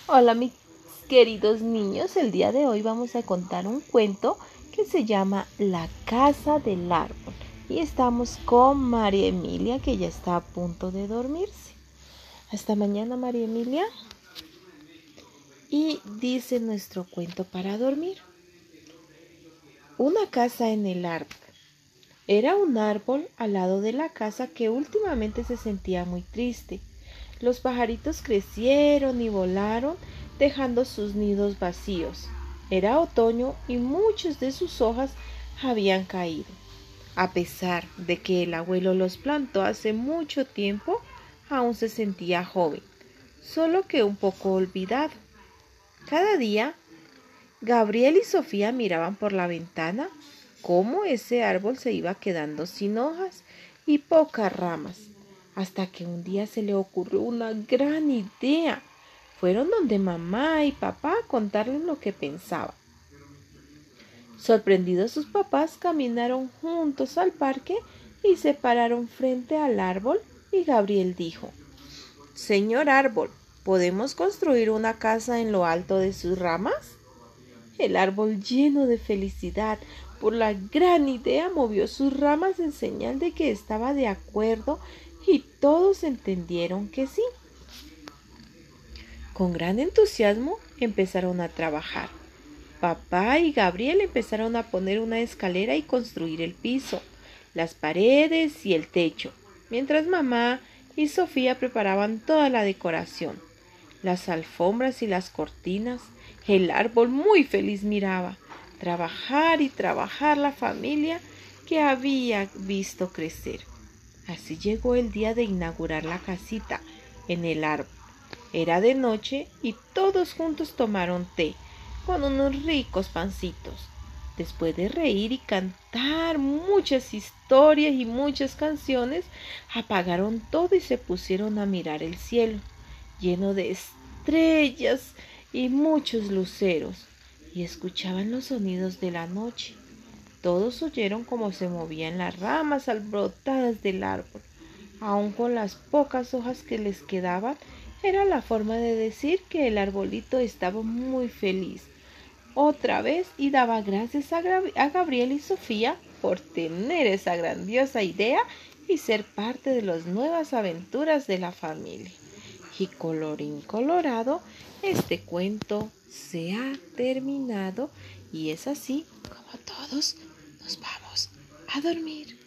Hola mis queridos niños, el día de hoy vamos a contar un cuento que se llama La casa del árbol y estamos con María Emilia, que ya está a punto de dormirse. Hasta mañana, María Emilia. Y dice nuestro cuento para dormir. Una casa en el árbol. Era un árbol al lado de la casa que últimamente se sentía muy triste. Los pajaritos crecieron y volaron, dejando sus nidos vacíos. Era otoño y muchas de sus hojas habían caído. A pesar de que el abuelo los plantó hace mucho tiempo, aún se sentía joven, solo que un poco olvidado. Cada día, Gabriel y Sofía miraban por la ventana cómo ese árbol se iba quedando sin hojas y pocas ramas, hasta que un día se le ocurrió una gran idea. Fueron donde mamá y papá a contarles lo que pensaban. Sorprendidos, sus papás caminaron juntos al parque y se pararon frente al árbol, y Gabriel dijo: «Señor árbol, ¿podemos construir una casa en lo alto de sus ramas?». El árbol, lleno de felicidad por la gran idea, movió sus ramas en señal de que estaba de acuerdo, y todos entendieron que sí. Con gran entusiasmo empezaron a trabajar. Papá y Gabriel empezaron a poner una escalera y construir el piso, las paredes y el techo, mientras mamá y Sofía preparaban toda la decoración, las alfombras y las cortinas. El árbol, muy feliz, miraba trabajar y trabajar la familia que había visto crecer. Así llegó el día de inaugurar la casita en el árbol. Era de noche y todos juntos tomaron té con unos ricos pancitos. Después de reír y cantar muchas historias y muchas canciones, apagaron todo y se pusieron a mirar el cielo, lleno de estrellas y muchos luceros, y escuchaban los sonidos de la noche. Todos oyeron cómo se movían las ramas alborotadas del árbol. Aun con las pocas hojas que les quedaban, era la forma de decir que el arbolito estaba muy feliz otra vez, y daba gracias a Gabriel y Sofía por tener esa grandiosa idea y ser parte de las nuevas aventuras de la familia. Y colorín colorado, este cuento se ha terminado, y es así como todos nos vamos a dormir.